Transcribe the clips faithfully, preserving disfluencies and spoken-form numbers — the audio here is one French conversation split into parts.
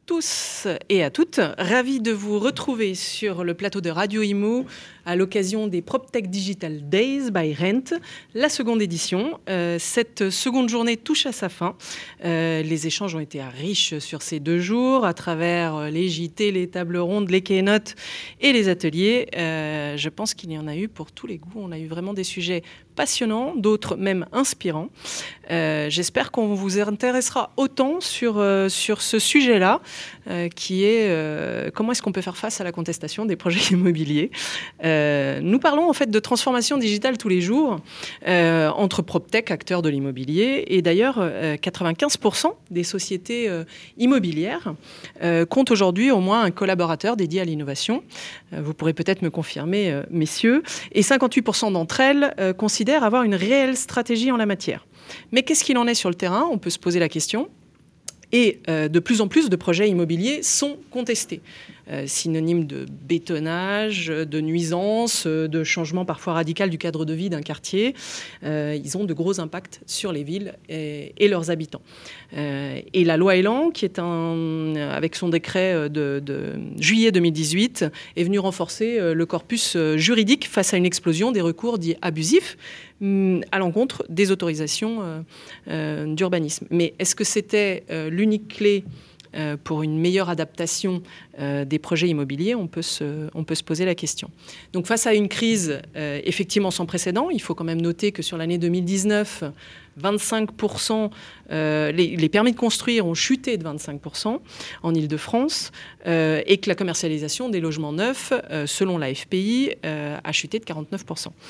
tous et à toutes, ravi de vous retrouver sur le plateau de Radio Imo à l'occasion des PropTech Digital Days by Rent, la seconde édition. Euh, cette seconde journée touche à sa fin. Euh, les échanges ont été riches sur ces deux jours à travers les J T, les tables rondes, les keynotes et les ateliers. Euh, je pense qu'il y en a eu pour tous les goûts. On a eu vraiment des sujets passionnants, d'autres même inspirants. Euh, j'espère qu'on vous intéressera autant sur, euh, sur ce sujet-là, euh, qui est euh, comment est-ce qu'on peut faire face à la contestation des projets immobiliers. Euh, nous parlons en fait de transformation digitale tous les jours euh, entre PropTech, acteurs de l'immobilier, et d'ailleurs euh, quatre-vingt-quinze pour cent des sociétés euh, immobilières euh, comptent aujourd'hui au moins un collaborateur dédié à l'innovation. Euh, vous pourrez peut-être me confirmer, euh, messieurs, et cinquante-huit pour cent d'entre elles euh, considèrent avoir une réelle stratégie en la matière. Mais qu'est-ce qu'il en est sur le terrain ? On peut se poser la question. Et euh, de plus en plus de projets immobiliers sont contestés. Euh, synonyme de bétonnage, de nuisances, de changement parfois radical du cadre de vie d'un quartier. Euh, ils ont de gros impacts sur les villes et, et leurs habitants. Euh, et la loi Elan, qui est un, avec son décret de, de juillet deux mille dix-huit, est venue renforcer le corpus juridique face à une explosion des recours dits abusifs à l'encontre des autorisations euh, euh, d'urbanisme. Mais est-ce que c'était euh, l'unique clé euh, pour une meilleure adaptation euh, des projets immobiliers ? On peut se, on peut se poser la question. Donc face à une crise euh, effectivement sans précédent, il faut quand même noter que sur l'année deux mille dix-neuf, vingt-cinq pour cent, euh, les, les permis de construire ont chuté de vingt-cinq pour cent en Île-de-France euh, et que la commercialisation des logements neufs, euh, selon l'A F P I, euh, a chuté de quarante-neuf pour cent.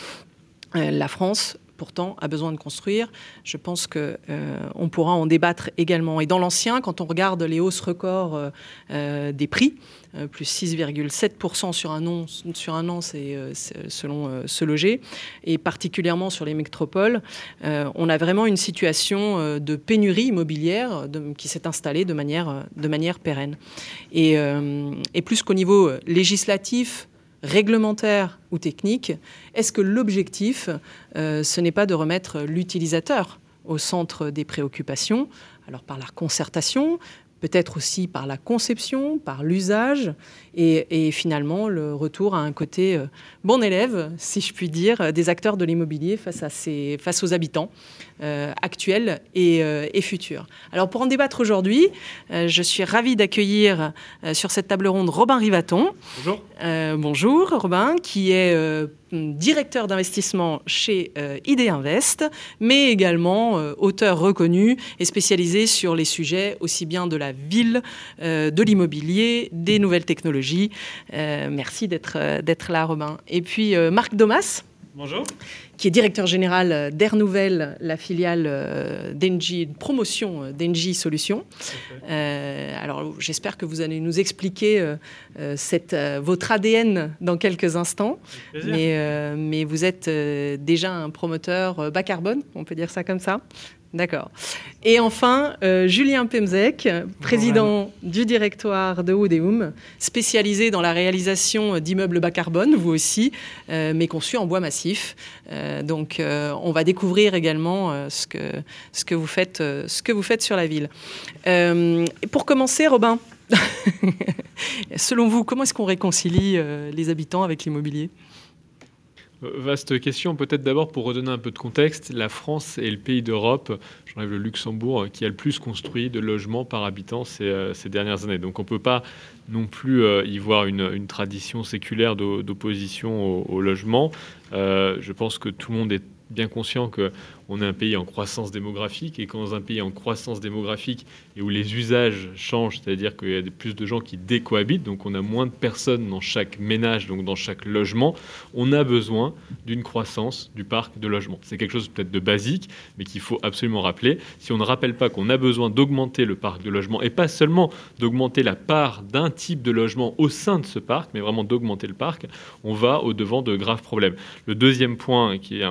La France, pourtant, a besoin de construire. Je pense qu'on euh, pourra en débattre également. Et dans l'ancien, quand on regarde les hausses records euh, des prix, euh, plus six virgule sept pour cent sur un an, sur un an c'est, euh, c'est selon euh, Se Loger, et particulièrement sur les métropoles, euh, on a vraiment une situation euh, de pénurie immobilière de, qui s'est installée de manière, de manière pérenne. Et, euh, et plus qu'au niveau législatif, réglementaire ou technique, est-ce que l'objectif, euh, ce n'est pas de remettre l'utilisateur au centre des préoccupations, alors par la concertation, peut-être aussi par la conception, par l'usage, et, et finalement le retour à un côté euh, bon élève, si je puis dire, des acteurs de l'immobilier face, à ces, face aux habitants euh, actuels et, euh, et futurs. Alors pour en débattre aujourd'hui, euh, je suis ravie d'accueillir euh, sur cette table ronde Robin Rivaton. Bonjour. Euh, bonjour Robin, qui est euh, directeur d'investissement chez euh, I D Invest, mais également euh, auteur reconnu et spécialisé sur les sujets aussi bien de la ville, euh, de l'immobilier, des nouvelles technologies. Euh, merci d'être, euh, d'être là, Robin. Et puis euh, Marc Domas. Bonjour. Qui est directeur général d'Air Nouvelle, la filiale euh, d'Engie, de promotion d'Engie Solutions. Euh, alors, j'espère que vous allez nous expliquer euh, cette, euh, votre A D N dans quelques instants. Mais, euh, mais vous êtes euh, déjà un promoteur bas carbone, on peut dire ça comme ça ? D'accord. Et enfin, euh, Julien Pemzec, président Bonjour. Du directoire de Woodeum, spécialisé dans la réalisation d'immeubles bas carbone, vous aussi, euh, mais conçus en bois massif. Euh, donc, euh, on va découvrir également euh, ce, que, ce, que vous faites, euh, ce que vous faites sur la ville. Euh, et pour commencer, Robin, selon vous, comment est-ce qu'on réconcilie euh, les habitants avec l'immobilier ? Vaste question. Peut-être d'abord pour redonner un peu de contexte, la France est le pays d'Europe, j'enlève le Luxembourg, qui a le plus construit de logements par habitant ces, euh, ces dernières années. Donc on ne peut pas non plus euh, y voir une, une tradition séculaire d'opposition au, au logement. Euh, je pense que tout le monde est bien conscient qu'on est un pays en croissance démographique et quand dans un pays en croissance démographique et où les usages changent, c'est-à-dire qu'il y a plus de gens qui décohabitent, donc on a moins de personnes dans chaque ménage, donc dans chaque logement, on a besoin d'une croissance du parc de logements. C'est quelque chose peut-être de basique, mais qu'il faut absolument rappeler. Si on ne rappelle pas qu'on a besoin d'augmenter le parc de logements et pas seulement d'augmenter la part d'un type de logement au sein de ce parc, mais vraiment d'augmenter le parc, on va au-devant de graves problèmes. Le deuxième point qui est important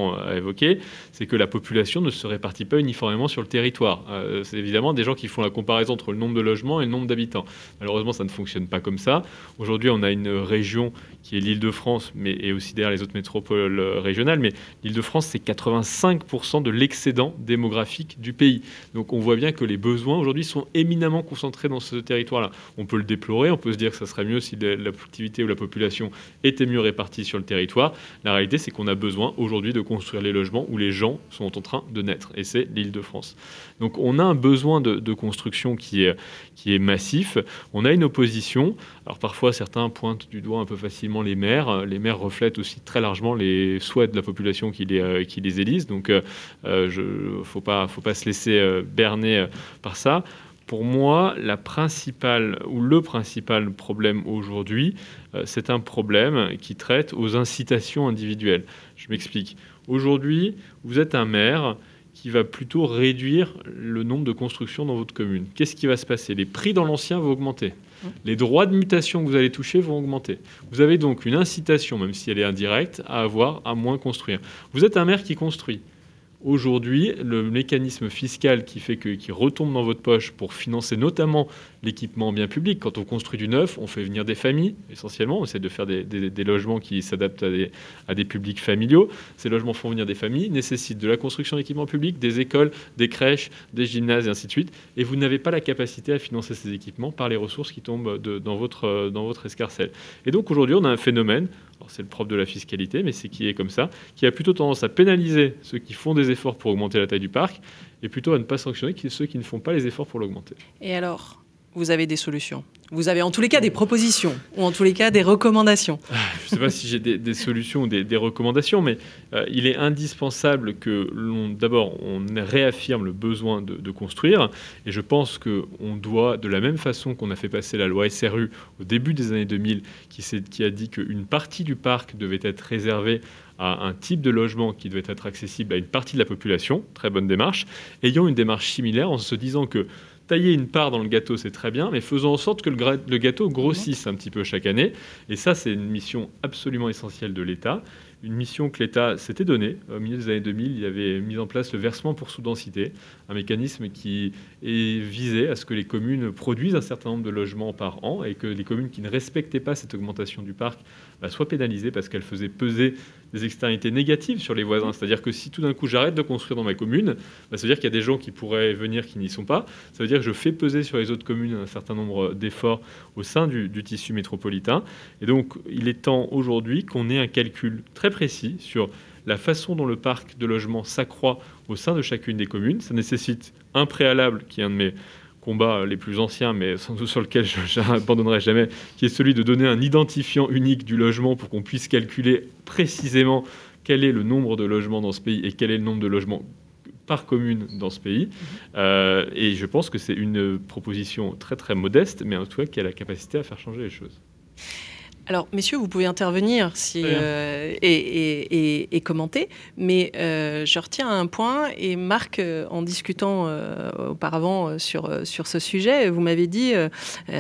également à évoquer, c'est que la population ne se répartit pas uniformément sur le territoire. Euh, c'est évidemment des gens qui font la comparaison entre le nombre de logements et le nombre d'habitants. Malheureusement, ça ne fonctionne pas comme ça. Aujourd'hui, on a une région qui est l'Île-de-France, mais et aussi derrière les autres métropoles régionales. Mais l'Île-de-France, c'est quatre-vingt-cinq pour cent de l'excédent démographique du pays. Donc on voit bien que les besoins aujourd'hui sont éminemment concentrés dans ce territoire-là. On peut le déplorer, on peut se dire que ça serait mieux si l'activité ou la population était mieux répartie sur le territoire. La réalité, c'est qu'on a besoin aujourd'hui de construire les logements où les gens sont en train de naître. Et c'est l'Île-de-France. Donc on a un besoin de, de construction qui est, qui est massif. On a une opposition. Alors parfois, certains pointent du doigt un peu facilement les maires. Les maires reflètent aussi très largement les souhaits de la population qui les, euh, qui les élise. Donc il euh, ne faut pas, faut pas se laisser euh, berner euh, par ça. Pour moi, la principale ou le principal problème aujourd'hui, euh, c'est un problème qui traite aux incitations individuelles. Je m'explique. Aujourd'hui, vous êtes un maire qui va plutôt réduire le nombre de constructions dans votre commune. Qu'est-ce qui va se passer? Les prix dans l'ancien vont augmenter. Les droits de mutation que vous allez toucher vont augmenter. Vous avez donc une incitation, même si elle est indirecte, à avoir à moins construire. Vous êtes un maire qui construit. Aujourd'hui, le mécanisme fiscal qui fait que, qui retombe dans votre poche pour financer notamment l'équipement bien public, quand on construit du neuf, on fait venir des familles, essentiellement. On essaie de faire des, des, des logements qui s'adaptent à des, à des publics familiaux. Ces logements font venir des familles, nécessitent de la construction d'équipements publics, des écoles, des crèches, des gymnases et ainsi de suite. Et vous n'avez pas la capacité à financer ces équipements par les ressources qui tombent de, dans, votre, dans votre escarcelle. Et donc aujourd'hui, on a un phénomène, alors c'est le propre de la fiscalité, mais c'est qui est comme ça, qui a plutôt tendance à pénaliser ceux qui font des efforts pour augmenter la taille du parc et plutôt à ne pas sanctionner ceux qui ne font pas les efforts pour l'augmenter. Et alors, vous avez des solutions? Vous avez en tous les cas des propositions ou en tous les cas des recommandations? Je ne sais pas si j'ai des, des solutions ou des, des recommandations, mais euh, il est indispensable que l'on, d'abord, on réaffirme le besoin de, de construire. Et je pense qu'on doit, de la même façon qu'on a fait passer la loi S R U au début des années deux mille, qui, qui a dit qu'une partie du parc devait être réservée à un type de logement qui devait être accessible à une partie de la population, très bonne démarche, ayant une démarche similaire en se disant que tailler une part dans le gâteau, c'est très bien, mais faisons en sorte que le, gra- le gâteau grossisse un petit peu chaque année. Et ça, c'est une mission absolument essentielle de l'État. Une mission que l'État s'était donnée. Au milieu des années deux mille, il avait mis en place le versement pour sous-densité, un mécanisme qui est visé à ce que les communes produisent un certain nombre de logements par an et que les communes qui ne respectaient pas cette augmentation du parc bah, soient pénalisées parce qu'elles faisaient peser des externalités négatives sur les voisins. C'est-à-dire que si tout d'un coup j'arrête de construire dans ma commune, bah, ça veut dire qu'il y a des gens qui pourraient venir qui n'y sont pas. Ça veut dire que je fais peser sur les autres communes un certain nombre d'efforts au sein du, du tissu métropolitain. Et donc, il est temps aujourd'hui qu'on ait un calcul très précis sur la façon dont le parc de logements s'accroît au sein de chacune des communes. Ça nécessite un préalable qui est un de mes combats les plus anciens, mais sans doute sur lequel je n'abandonnerai jamais, qui est celui de donner un identifiant unique du logement pour qu'on puisse calculer précisément quel est le nombre de logements dans ce pays et quel est le nombre de logements par commune dans ce pays. Euh, et je pense que c'est une proposition très très modeste, mais en tout cas qui a la capacité à faire changer les choses. Alors, messieurs, vous pouvez intervenir si, euh, et, et, et, et commenter, mais euh, je retiens un point, et Marc, euh, en discutant euh, auparavant sur, sur ce sujet, vous m'avez dit, euh,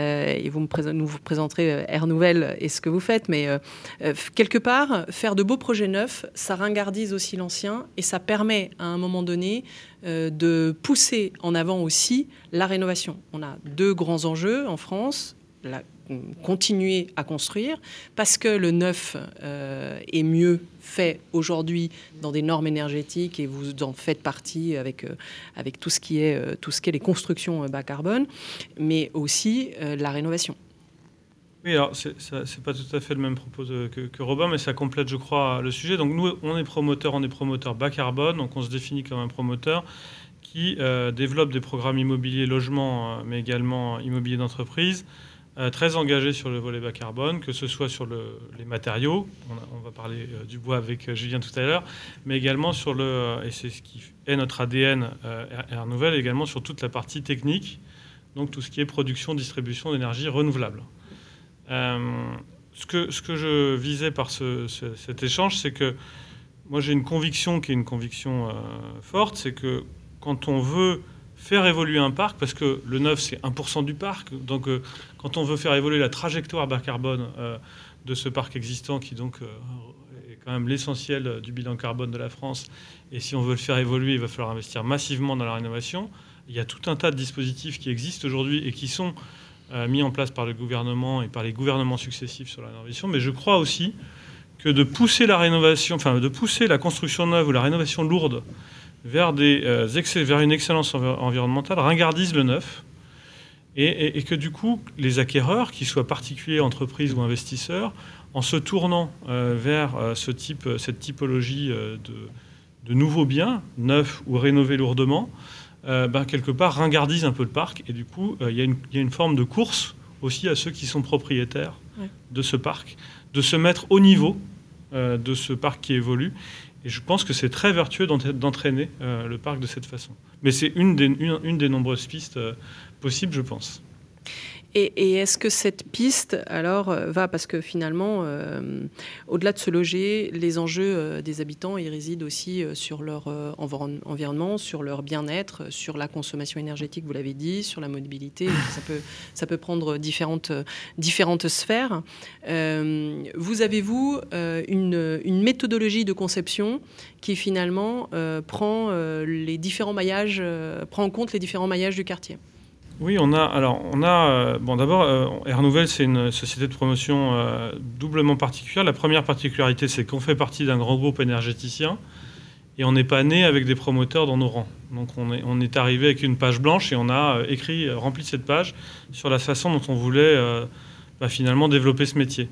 et vous me pré- nous vous présenterez Air Nouvelle et ce que vous faites, mais euh, quelque part, faire de beaux projets neufs, ça ringardise aussi l'ancien, et ça permet à un moment donné euh, de pousser en avant aussi la rénovation. On a deux grands enjeux en France, la continuer à construire parce que le neuf euh, est mieux fait aujourd'hui dans des normes énergétiques et vous en faites partie avec, euh, avec tout ce qui est, euh, tout ce qui est les constructions bas carbone, mais aussi euh, la rénovation. Oui, alors c'est, c'est pas tout à fait le même propos de, que, que Robin, mais ça complète, je crois, le sujet. Donc nous, on est promoteur, on est promoteur bas carbone, donc on se définit comme un promoteur qui euh, développe des programmes immobiliers, logements, euh, mais également immobilier d'entreprise, Euh, très engagé sur le volet bas carbone, que ce soit sur le, les matériaux, on, a, on va parler euh, du bois avec euh, Julien tout à l'heure, mais également sur le, euh, et c'est ce qui est notre A D N euh, Air Nouvelle, également sur toute la partie technique, donc tout ce qui est production, distribution d'énergie renouvelable. Euh, ce, que, ce que je visais par ce, ce, cet échange, c'est que moi j'ai une conviction qui est une conviction euh, forte, c'est que quand on veut faire évoluer un parc, parce que le neuf, c'est un pour cent du parc. Donc, euh, quand on veut faire évoluer la trajectoire bas carbone euh, de ce parc existant, qui donc euh, est quand même l'essentiel du bilan carbone de la France. Et si on veut le faire évoluer, il va falloir investir massivement dans la rénovation. Il y a tout un tas de dispositifs qui existent aujourd'hui et qui sont euh, mis en place par le gouvernement et par les gouvernements successifs sur la rénovation. Mais je crois aussi que de pousser la rénovation, enfin de pousser la construction neuve ou la rénovation lourde vers, des, euh, excès, vers une excellence env- environnementale ringardise le neuf. Et, et, et que du coup, les acquéreurs, qu'ils soient particuliers, entreprises ou investisseurs, en se tournant euh, vers euh, ce type, cette typologie euh, de, de nouveaux biens, neufs ou rénovés lourdement, euh, ben, quelque part ringardise un peu le parc. Et du coup, il euh, y, y a une forme de course aussi à ceux qui sont propriétaires ouais. de ce parc, de se mettre au niveau euh, de ce parc qui évolue. Et je pense que c'est très vertueux d'entraîner euh, le parc de cette façon. Mais c'est une des, une, une des nombreuses pistes euh, possibles, je pense. Et, et est-ce que cette piste, alors, va, parce que finalement, euh, au-delà de se loger, les enjeux euh, des habitants, ils résident aussi euh, sur leur euh, environ- environnement, sur leur bien-être, sur la consommation énergétique, vous l'avez dit, sur la mobilité. Ça peut, ça peut prendre différentes, différentes sphères. Euh, vous avez-vous euh, une, une méthodologie de conception qui finalement euh, prend, euh, les différents maillages, euh, prend en compte les différents maillages du quartier ? Oui, on a. Alors, on a. Euh, bon, d'abord, euh, Air Nouvelle, c'est une société de promotion euh, doublement particulière. La première particularité, c'est qu'on fait partie d'un grand groupe énergéticien et on n'est pas né avec des promoteurs dans nos rangs. Donc, on est, on est arrivé avec une page blanche et on a écrit, euh, rempli cette page sur la façon dont on voulait euh, bah, finalement développer ce métier.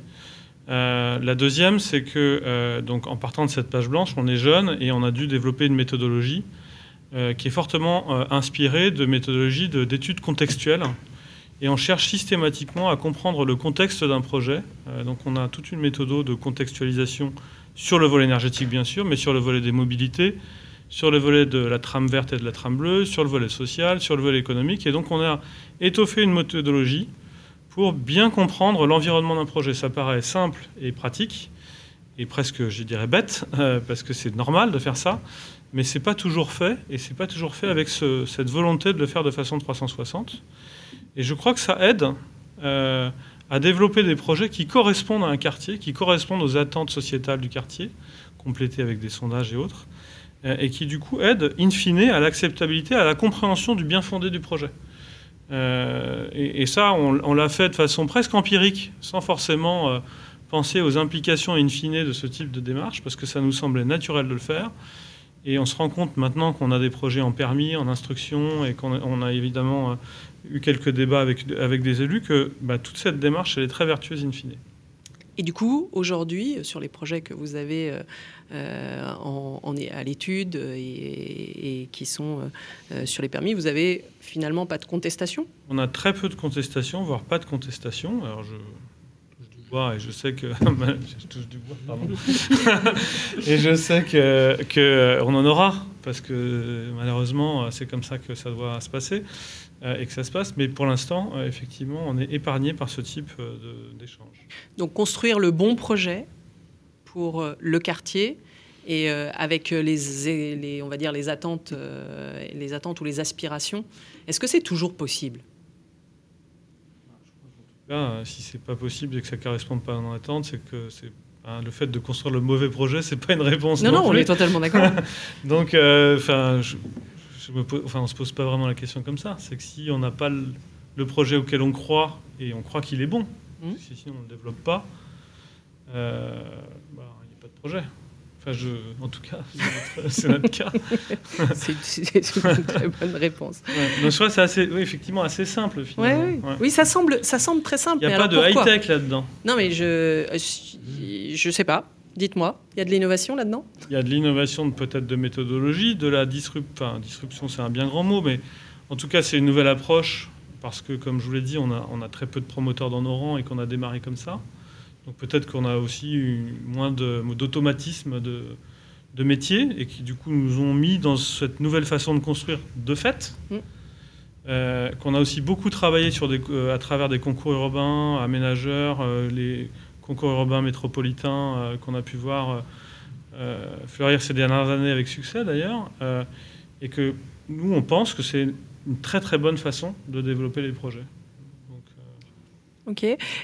Euh, la deuxième, c'est que, euh, donc, en partant de cette page blanche, on est jeune et on a dû développer une méthodologie Euh, qui est fortement euh, inspiré de méthodologies de, d'études contextuelles. Et on cherche systématiquement à comprendre le contexte d'un projet. Euh, donc on a toute une méthode de contextualisation sur le volet énergétique, bien sûr, mais sur le volet des mobilités, sur le volet de la trame verte et de la trame bleue, sur le volet social, sur le volet économique. Et donc on a étoffé une méthodologie pour bien comprendre l'environnement d'un projet. Ça paraît simple et pratique, et presque, je dirais, bête, euh, parce que c'est normal de faire ça. Mais ce n'est pas toujours fait, et ce n'est pas toujours fait avec ce, cette volonté de le faire de façon trois cent soixante. Et je crois que ça aide euh, à développer des projets qui correspondent à un quartier, qui correspondent aux attentes sociétales du quartier, complétés avec des sondages et autres, euh, et qui du coup aident, in fine, à l'acceptabilité, à la compréhension du bien fondé du projet. Euh, et, et ça, on, on l'a fait de façon presque empirique, sans forcément euh, penser aux implications in fine de ce type de démarche, parce que ça nous semblait naturel de le faire. Et on se rend compte maintenant qu'on a des projets en permis, en instruction, et qu'on a, on a évidemment euh, eu quelques débats avec, avec des élus, que bah, toute cette démarche, elle est très vertueuse in fine. Et du coup, aujourd'hui, sur les projets que vous avez euh, en, en, à l'étude et, et qui sont euh, sur les permis, vous avez finalement pas de contestation ? On a très peu de contestation, voire pas de contestation. Alors je... et je sais que je touche du bois, pardon. Et je sais que, que on en aura, parce que malheureusement c'est comme ça que ça doit se passer euh, et que ça se passe. Mais pour l'instant, euh, effectivement, on est épargné par ce type de, d'échange. Donc construire le bon projet pour le quartier et euh, avec les, les, on va dire les attentes, euh, les attentes ou les aspirations. Est-ce que c'est toujours possible ? Là, si c'est pas possible et que ça ne correspond pas à nos attentes, c'est que c'est, hein, le fait de construire le mauvais projet, c'est pas une réponse. Non, non, non, plus. On est totalement d'accord. Donc, euh, enfin, je, je me pose, enfin, on se pose pas vraiment la question comme ça. C'est que si on n'a pas le, le projet auquel on croit et on croit qu'il est bon, mmh. si sinon on ne le développe pas, euh, bah, il n'y a pas de projet. Enfin, je, en tout cas, c'est notre, c'est notre cas. c'est, c'est une très bonne réponse. Ouais. Donc, je crois que c'est assez, oui, effectivement assez simple, finalement. Ouais, oui. Ouais. Oui, ça semble, ça semble très simple. Il n'y a pas de high-tech là-dedans. Non, mais je ne sais pas. Dites-moi, il y a de l'innovation là-dedans ? Il y a de l'innovation, peut-être de méthodologie, de la disrup... enfin, disruption, c'est un bien grand mot, mais en tout cas, c'est une nouvelle approche, parce que, comme je vous l'ai dit, on a, on a très peu de promoteurs dans nos rangs et qu'on a démarré comme ça. Donc peut-être qu'on a aussi eu moins de, d'automatisme de, de métier et qui, du coup, nous ont mis dans cette nouvelle façon de construire de fait. Mmh. Euh, qu'on a aussi beaucoup travaillé sur des, euh, à travers des concours urbains, aménageurs, euh, les concours urbains métropolitains euh, qu'on a pu voir euh, fleurir ces dernières années avec succès d'ailleurs. Euh, et que nous, on pense que c'est une très très bonne façon de développer les projets. Donc, euh... Ok.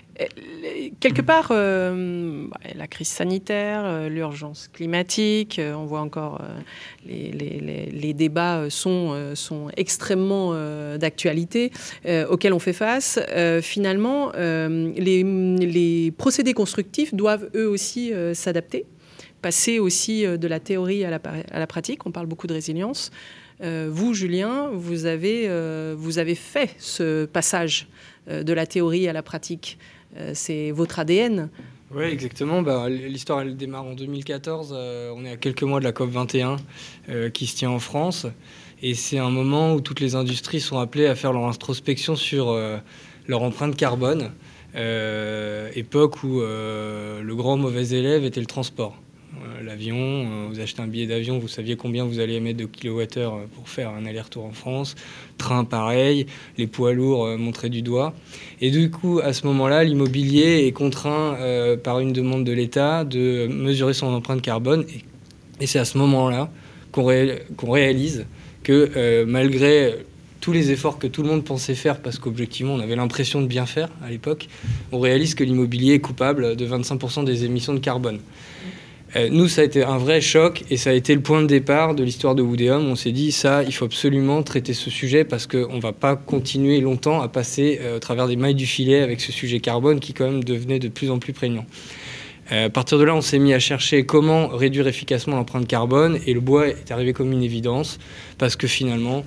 Quelque part, euh, la crise sanitaire, euh, l'urgence climatique, euh, on voit encore euh, les, les, les, les débats sont, euh, sont extrêmement euh, d'actualité euh, auxquels on fait face. Euh, finalement, euh, les, les procédés constructifs doivent eux aussi euh, s'adapter, passer aussi euh, de la théorie à la, à la pratique. On parle beaucoup de résilience. Euh, vous, Julien, vous avez, euh, vous avez fait ce passage euh, de la théorie à la pratique. Euh, c'est votre A D N. Oui, exactement. Bah, l'histoire, elle démarre en deux mille quatorze. Euh, on est à quelques mois de la COP vingt et un euh, qui se tient en France. Et c'est un moment où toutes les industries sont appelées à faire leur introspection sur euh, leur empreinte carbone. Euh, époque où euh, le grand mauvais élève était le transport. L'avion, euh, vous achetez un billet d'avion, vous saviez combien vous allez émettre de kilowattheures pour faire un aller-retour en France. Train, pareil, les poids lourds euh, montrés du doigt. Et du coup, à ce moment-là, l'immobilier est contraint euh, par une demande de l'État de mesurer son empreinte carbone. Et, et c'est à ce moment-là qu'on, ré, qu'on réalise que euh, malgré tous les efforts que tout le monde pensait faire, parce qu'objectivement, on avait l'impression de bien faire à l'époque, on réalise que l'immobilier est coupable de vingt-cinq pour cent des émissions de carbone. Euh, nous, ça a été un vrai choc et ça a été le point de départ de l'histoire de Woodeum. On s'est dit, ça, il faut absolument traiter ce sujet parce qu'on ne va pas continuer longtemps à passer euh, au travers des mailles du filet avec ce sujet carbone qui, quand même, devenait de plus en plus prégnant. Euh, à partir de là, on s'est mis à chercher comment réduire efficacement l'empreinte carbone et le bois est arrivé comme une évidence parce que finalement,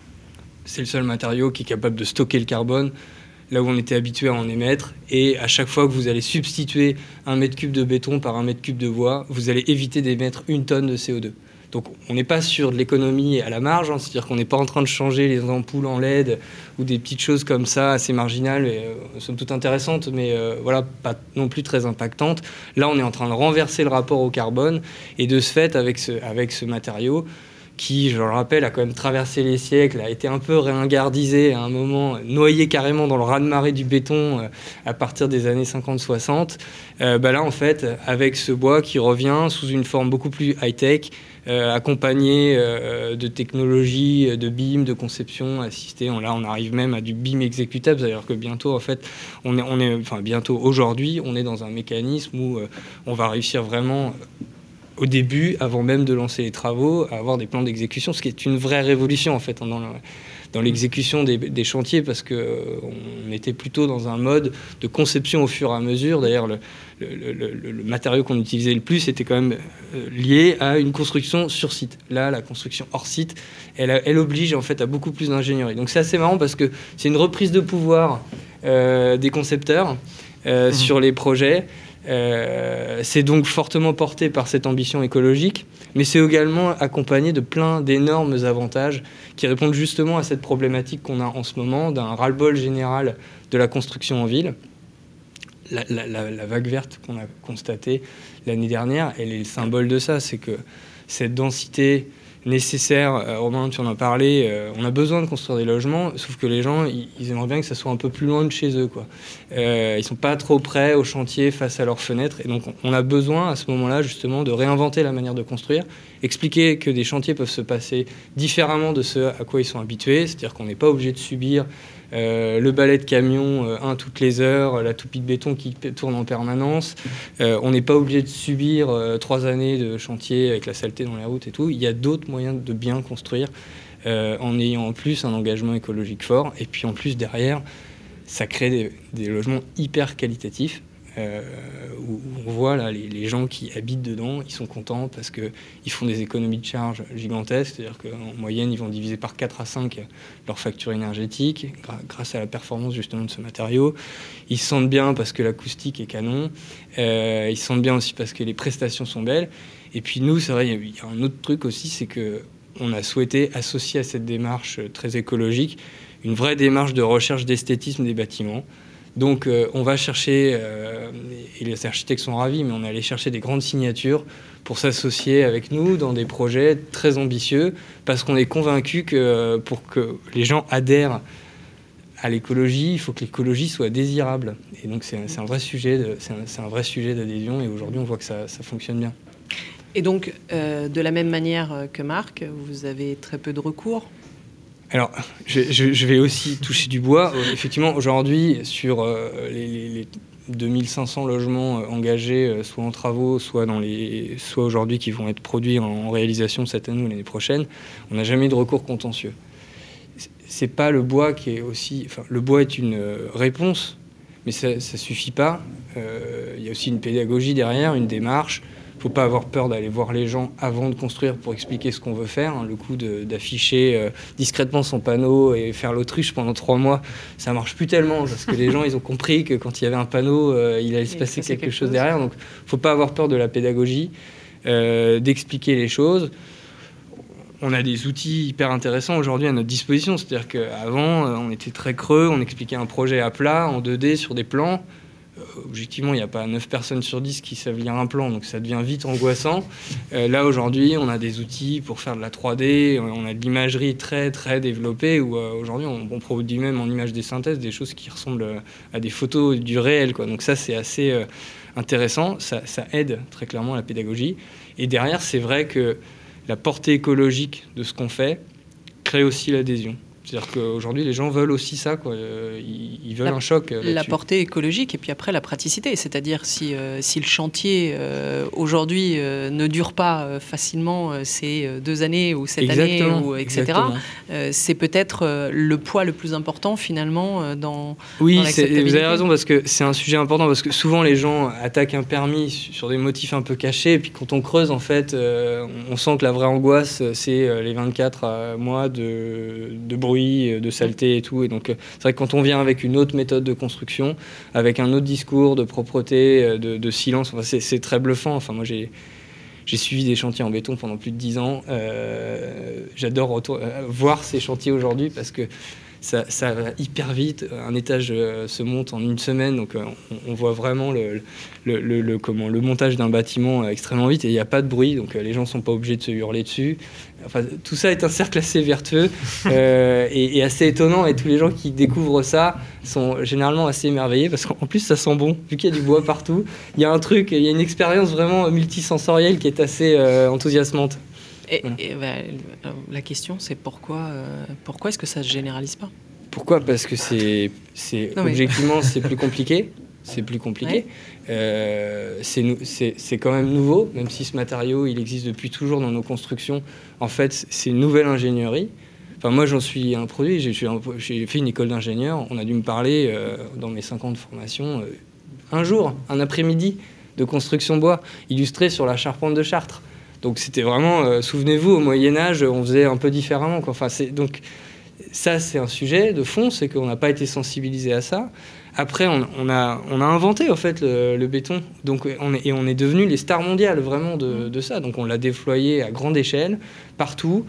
c'est le seul matériau qui est capable de stocker le carbone là où on était habitué à en émettre. Et à chaque fois que vous allez substituer un mètre cube de béton par un mètre cube de bois, vous allez éviter d'émettre une tonne de C O deux. Donc on n'est pas sur de l'économie à la marge, hein, c'est-à-dire qu'on n'est pas en train de changer les ampoules en L E D ou des petites choses comme ça, assez marginales, et, euh, somme toute intéressantes, mais euh, voilà, pas non plus très impactantes. Là, on est en train de renverser le rapport au carbone, et de ce fait, avec ce, avec ce matériau, qui, je le rappelle, a quand même traversé les siècles, a été un peu réingardisé à un moment, noyé carrément dans le raz-de-marée du béton euh, à partir des années cinquante soixante. Euh, bah là, en fait, avec ce bois qui revient sous une forme beaucoup plus high-tech, euh, accompagné euh, de technologies, de B I M, de conception assistée. Là, on arrive même à du B I M exécutable, c'est-à-dire que bientôt, en fait, on est, on est, enfin bientôt, aujourd'hui, on est dans un mécanisme où euh, on va réussir vraiment au début, avant même de lancer les travaux, à avoir des plans d'exécution, ce qui est une vraie révolution en fait dans, le, dans l'exécution des, des chantiers, parce qu'on euh, était plutôt dans un mode de conception au fur et à mesure. D'ailleurs, le, le, le, le matériau qu'on utilisait le plus était quand même lié à une construction sur site. Là, la construction hors site, elle, elle oblige en fait à beaucoup plus d'ingénierie. Donc c'est assez marrant parce que c'est une reprise de pouvoir euh, des concepteurs euh, mmh. sur les projets. Euh, c'est donc fortement porté par cette ambition écologique, mais c'est également accompagné de plein d'énormes avantages qui répondent justement à cette problématique qu'on a en ce moment d'un ras-le-bol général de la construction en ville. La, la, la, la vague verte qu'on a constatée l'année dernière, elle est le symbole de ça, c'est que cette densité nécessaire, euh, Romain, tu en as parlé, euh, on a besoin de construire des logements, sauf que les gens, ils, ils aimeraient bien que ça soit un peu plus loin de chez eux, quoi. Euh, ils sont pas trop près au chantier face à leurs fenêtres, et donc on a besoin à ce moment-là justement de réinventer la manière de construire, expliquer que des chantiers peuvent se passer différemment de ce à quoi ils sont habitués, c'est-à-dire qu'on n'est pas obligé de subir Euh, le balai de camion, euh, un toutes les heures, la toupie de béton qui tourne en permanence. Euh, on n'est pas obligé de subir euh, trois années de chantier avec la saleté dans les routes et tout. Il y a d'autres moyens de bien construire euh, en ayant en plus un engagement écologique fort. Et puis en plus, derrière, ça crée des, des logements hyper qualitatifs. Euh, où, où on voit là, les, les gens qui habitent dedans, ils sont contents parce qu'ils font des économies de charge gigantesques, c'est-à-dire qu'en moyenne, ils vont diviser par quatre à cinq leur facture énergétique gra- grâce à la performance justement de ce matériau. Ils se sentent bien parce que l'acoustique est canon, euh, ils se sentent bien aussi parce que les prestations sont belles. Et puis nous, c'est vrai, il y a un autre truc aussi, c'est qu'on a souhaité associer à cette démarche très écologique une vraie démarche de recherche d'esthétisme des bâtiments. Donc euh, on va chercher, euh, et les architectes sont ravis, mais on est allé chercher des grandes signatures pour s'associer avec nous dans des projets très ambitieux, parce qu'on est convaincu que pour que les gens adhèrent à l'écologie, il faut que l'écologie soit désirable. Et donc c'est, c'est un vrai sujet, de, c'est un, c'est un vrai sujet d'adhésion, et aujourd'hui on voit que ça, ça fonctionne bien. Et donc, euh, de la même manière que Marc, vous avez très peu de recours ? Alors, je, je, je vais aussi toucher du bois. Euh, effectivement, aujourd'hui, sur euh, les, les, les deux mille cinq cents logements engagés, euh, soit en travaux, soit, dans les, soit aujourd'hui qui vont être produits en, en réalisation cette année ou l'année prochaine, on n'a jamais eu de recours contentieux. C'est pas le bois qui est aussi... Enfin, le bois est une réponse, mais ça ne suffit pas. Euh, il y a aussi une pédagogie derrière, une démarche. Il ne faut pas avoir peur d'aller voir les gens avant de construire pour expliquer ce qu'on veut faire. Hein. Le coup de, d'afficher euh, discrètement son panneau et faire l'autruche pendant trois mois, ça ne marche plus tellement parce que les gens ils ont compris que quand il y avait un panneau, euh, il allait se passer quelque, quelque chose derrière. Donc il ne faut pas avoir peur de la pédagogie, euh, d'expliquer les choses. On a des outils hyper intéressants aujourd'hui à notre disposition. C'est-à-dire qu'avant, on était très creux, on expliquait un projet à plat, en deux D, sur des plans. Euh, objectivement, il n'y a pas neuf personnes sur dix qui savent lire un plan, donc ça devient vite angoissant. Euh, là, aujourd'hui, on a des outils pour faire de la trois D, on a de l'imagerie très, très développée, où euh, aujourd'hui, on, on produit même en images de synthèse des choses qui ressemblent à des photos du réel, quoi. Donc ça, c'est assez euh, intéressant. Ça, ça aide très clairement à la pédagogie. Et derrière, c'est vrai que la portée écologique de ce qu'on fait crée aussi l'adhésion. C'est-à-dire qu'aujourd'hui, les gens veulent aussi ça, quoi. Ils, ils veulent la, un choc là-dessus. La portée écologique et puis après la praticité. C'est-à-dire si, euh, si le chantier euh, aujourd'hui euh, ne dure pas euh, facilement euh, ces deux années ou cette exactement, année, ou, et cetera, euh, c'est peut-être euh, le poids le plus important finalement euh, dans, oui, dans l'acceptabilité. Oui, vous avez raison parce que c'est un sujet important parce que souvent les gens attaquent un permis sur des motifs un peu cachés et puis quand on creuse, en fait, euh, on sent que la vraie angoisse, c'est les vingt-quatre mois de, de bruit, de saleté et tout. Et donc, c'est vrai que quand on vient avec une autre méthode de construction, avec un autre discours de propreté, de, de silence, enfin, c'est, c'est très bluffant. Enfin, moi, j'ai, j'ai suivi des chantiers en béton pendant plus de dix ans. Euh, j'adore retour, euh, voir ces chantiers aujourd'hui parce que ça, ça va hyper vite. Un étage euh, se monte en une semaine, donc euh, on, on voit vraiment le, le, le, le, comment, le montage d'un bâtiment euh, extrêmement vite et il n'y a pas de bruit, donc euh, les gens ne sont pas obligés de se hurler dessus. Enfin, tout ça est un cercle assez vertueux euh, et, et assez étonnant et tous les gens qui découvrent ça sont généralement assez émerveillés parce qu'en plus ça sent bon, vu qu'il y a du bois partout. Il y a un truc, il y a une expérience vraiment multisensorielle qui est assez euh, enthousiasmante. Et, et bah, la question, c'est pourquoi, euh, pourquoi est-ce que ça ne se généralise pas ? Pourquoi ? Parce que c'est, c'est non, mais... objectivement, c'est plus compliqué. C'est plus compliqué. Ouais. Euh, c'est, c'est, c'est quand même nouveau, même si ce matériau, il existe depuis toujours dans nos constructions. En fait, c'est une nouvelle ingénierie. Enfin, moi, j'en suis un produit. J'ai, j'ai fait une école d'ingénieur. On a dû me parler, euh, dans mes cinq ans de formation, euh, un jour, un après-midi de construction bois, illustré sur la charpente de Chartres. Donc c'était vraiment, euh, souvenez-vous, au Moyen-Âge, on faisait un peu différemment, quoi. Enfin, c'est, donc ça, c'est un sujet de fond, c'est qu'on n'a pas été sensibilisé à ça. Après, on, on, a, on a inventé, en fait, le, le béton. Donc, on est, et on est devenus les stars mondiales, vraiment, de, de ça. Donc on l'a déployé à grande échelle, partout.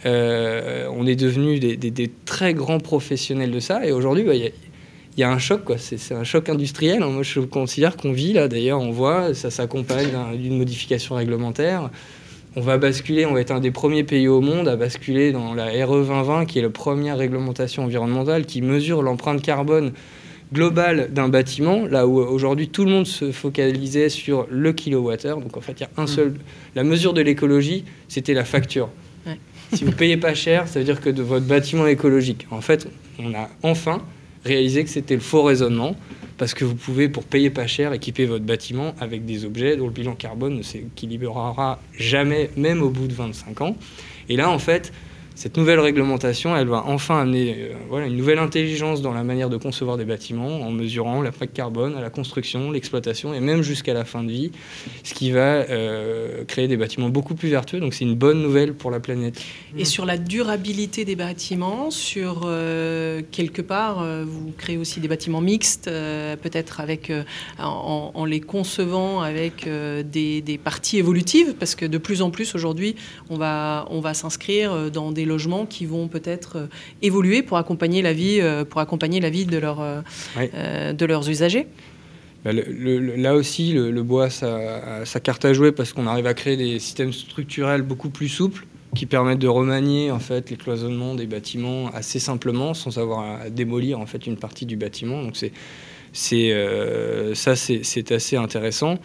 Euh, on est devenus des, des, des très grands professionnels de ça. Et aujourd'hui, bah, y a, il y a un choc, quoi. C'est, c'est un choc industriel. Moi, je considère qu'on vit, là, d'ailleurs, on voit, ça s'accompagne d'une modification réglementaire. On va basculer, on va être un des premiers pays au monde à basculer dans la R E vingt vingt, qui est la première réglementation environnementale qui mesure l'empreinte carbone globale d'un bâtiment, là où aujourd'hui tout le monde se focalisait sur le kilowattheure. Donc en fait, il y a un seul... La mesure de l'écologie, c'était la facture. Ouais. Si vous ne payez pas cher, ça veut dire que de votre bâtiment est écologique. En fait, on a enfin réalisé que c'était le faux raisonnement, parce que vous pouvez, pour payer pas cher, équiper votre bâtiment avec des objets dont le bilan carbone ne s'équilibrera jamais, même au bout de vingt-cinq ans. Et là, en fait, cette nouvelle réglementation, elle va enfin amener euh, voilà, une nouvelle intelligence dans la manière de concevoir des bâtiments, en mesurant l'impact carbone à la construction, l'exploitation, et même jusqu'à la fin de vie, ce qui va euh, créer des bâtiments beaucoup plus vertueux. Donc c'est une bonne nouvelle pour la planète. Et sur la durabilité des bâtiments, sur euh, quelque part, euh, vous créez aussi des bâtiments mixtes, euh, peut-être avec, euh, en, en les concevant avec euh, des, des parties évolutives, parce que de plus en plus aujourd'hui, on va, on va s'inscrire dans des logements qui vont peut-être euh, évoluer pour accompagner la vie, euh, pour accompagner la vie de, leur, euh, oui. euh, de leurs usagers. Bah le, le, là aussi, le, le bois, ça, ça carte à jouer parce qu'on arrive à créer des systèmes structurels beaucoup plus souples qui permettent de remanier en fait les cloisonnements des bâtiments assez simplement, sans avoir à démolir en fait une partie du bâtiment. Donc c'est, c'est euh, ça, c'est, c'est assez intéressant.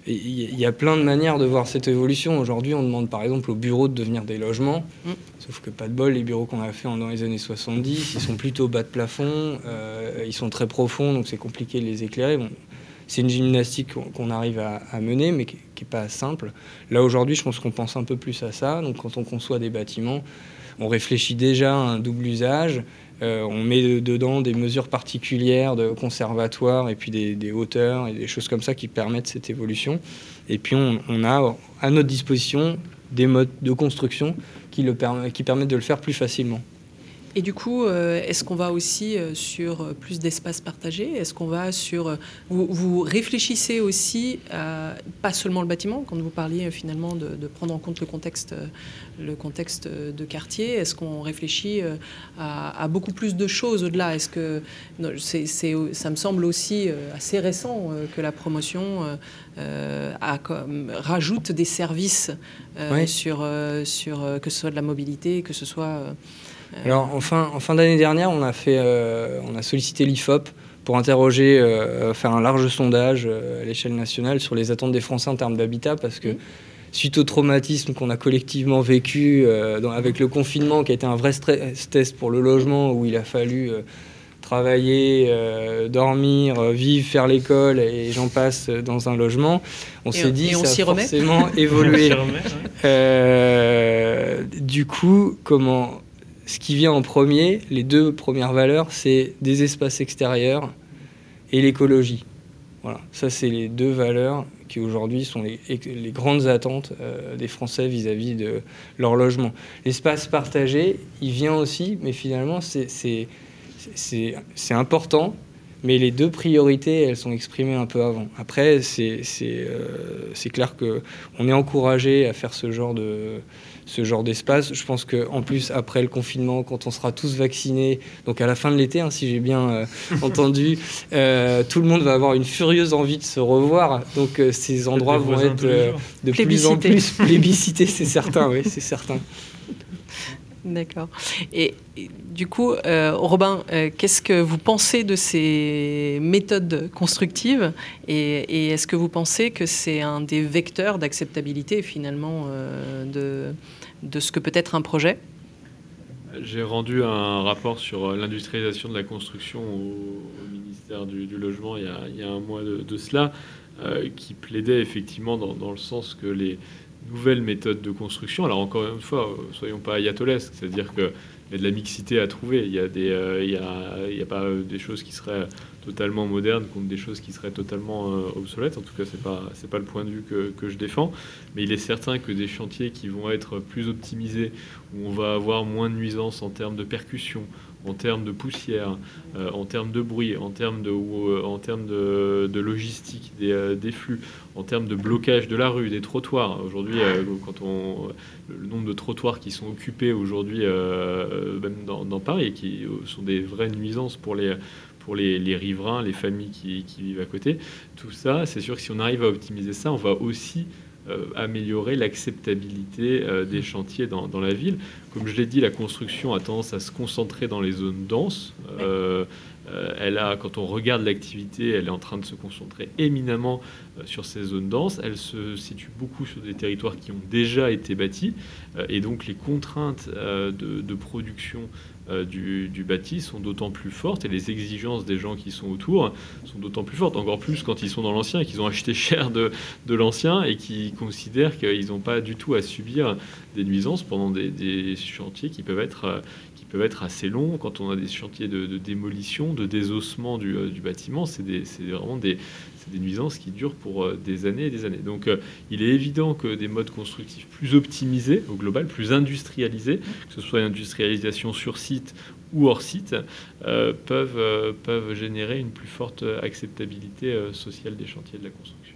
il y a plein de manières de voir cette évolution. Aujourd'hui, on demande par exemple aux bureaux de devenir des logements. Mmh. Sauf que pas de bol, les bureaux qu'on a fait dans les années soixante-dix, ils sont plutôt bas de plafond, euh, ils sont très profonds, donc c'est compliqué de les éclairer. Bon, c'est une gymnastique qu'on arrive à, à mener, mais qui n'est pas simple. Là, aujourd'hui, je pense qu'on pense un peu plus à ça. Donc, quand on conçoit des bâtiments, on réfléchit déjà à un double usage. Euh, on met dedans des mesures particulières de conservatoire et puis des, des hauteurs et des choses comme ça qui permettent cette évolution. Et puis, on, on a à notre disposition des modes de construction qui, le permet, qui permettent de le faire plus facilement. Et du coup, euh, est-ce qu'on va aussi euh, sur plus d'espaces partagés ? Est-ce qu'on va sur... Euh, vous, vous réfléchissez aussi à pas seulement le bâtiment, quand vous parliez euh, finalement de, de prendre en compte le contexte, euh, le contexte de quartier. Est-ce qu'on réfléchit euh, à, à beaucoup plus de choses au-delà ? Est-ce que non, c'est, c'est, ça me semble aussi euh, assez récent euh, que la promotion euh, a, comme, rajoute des services euh, oui. sur, euh, sur euh, que ce soit de la mobilité, que ce soit... Euh, Alors, en fin, en fin d'année dernière, on a, fait, euh, on a sollicité l'I F O P pour interroger, euh, faire un large sondage euh, à l'échelle nationale sur les attentes des Français en termes d'habitat, parce que mmh. suite au traumatisme qu'on a collectivement vécu euh, dans, avec le confinement, qui a été un vrai stress test pour le logement, où il a fallu euh, travailler, euh, dormir, euh, vivre, faire l'école, et j'en passe dans un logement, on et s'est on, dit que ça a forcément évolué. Remet, ouais. euh, du coup, comment... Ce qui vient en premier, les deux premières valeurs, c'est des espaces extérieurs et l'écologie. Voilà, ça c'est les deux valeurs qui aujourd'hui sont les, les grandes attentes euh, des Français vis-à-vis de leur logement. L'espace partagé, il vient aussi, mais finalement c'est, c'est, c'est, c'est important, mais les deux priorités, elles sont exprimées un peu avant. Après, c'est, c'est, euh, c'est clair qu'on est encouragé à faire ce genre de... ce genre d'espace. Je pense qu'en plus, après le confinement, quand on sera tous vaccinés, donc à la fin de l'été, hein, si j'ai bien euh, entendu, euh, tout le monde va avoir une furieuse envie de se revoir. Donc euh, ces endroits vont être euh, de plus en plus plébiscités, c'est certain, oui, c'est certain. D'accord. Et, et du coup, euh, Robin, euh, qu'est-ce que vous pensez de ces méthodes constructives et, et est-ce que vous pensez que c'est un des vecteurs d'acceptabilité finalement euh, de, de ce que peut être un projet ? J'ai rendu un rapport sur l'industrialisation de la construction au, au ministère du, du Logement il y, a, il y a un mois de, de cela, euh, qui plaidait effectivement dans, dans le sens que les nouvelles méthodes de construction. Alors encore une fois, soyons pas ayatollahs, c'est-à-dire qu'il y a de la mixité à trouver. Il y a des, euh, il y a, il y a pas des choses qui seraient totalement modernes contre des choses qui seraient totalement euh, obsolètes. En tout cas, c'est pas, c'est pas le point de vue que, que je défends. Mais il est certain que des chantiers qui vont être plus optimisés, où on va avoir moins de nuisances en termes de percussion, en termes de poussière, euh, en termes de bruit, en termes de, ou, euh, en termes de, de logistique des, euh, des flux, en termes de blocage de la rue, des trottoirs. Aujourd'hui, euh, quand on, le nombre de trottoirs qui sont occupés aujourd'hui, euh, même dans, dans Paris, et qui sont des vraies nuisances pour les, pour les, les riverains, les familles qui, qui vivent à côté, tout ça, c'est sûr que si on arrive à optimiser ça, on va aussi Euh, améliorer l'acceptabilité euh, des chantiers dans, dans la ville. Comme je l'ai dit, la construction a tendance à se concentrer dans les zones denses. Euh, euh, elle a, quand on regarde l'activité, elle est en train de se concentrer éminemment euh, sur ces zones denses. Elle se situe beaucoup sur des territoires qui ont déjà été bâtis. Euh, et donc les contraintes euh, de, de production euh, du, du bâti sont d'autant plus fortes et les exigences des gens qui sont autour sont d'autant plus fortes. Encore plus quand ils sont dans l'ancien et qu'ils ont acheté cher de, de l'ancien et qui considèrent qu'ils n'ont pas du tout à subir des nuisances pendant des, des chantiers qui peuvent être... Euh, peuvent être assez longs. Quand on a des chantiers de, de démolition, de désossement du, euh, du bâtiment, c'est, des, c'est vraiment des, c'est des nuisances qui durent pour euh, des années et des années. Donc euh, il est évident que des modes constructifs plus optimisés au global, plus industrialisés, que ce soit l'industrialisation sur site ou hors site, euh, peuvent, euh, peuvent générer une plus forte acceptabilité euh, sociale des chantiers de la construction.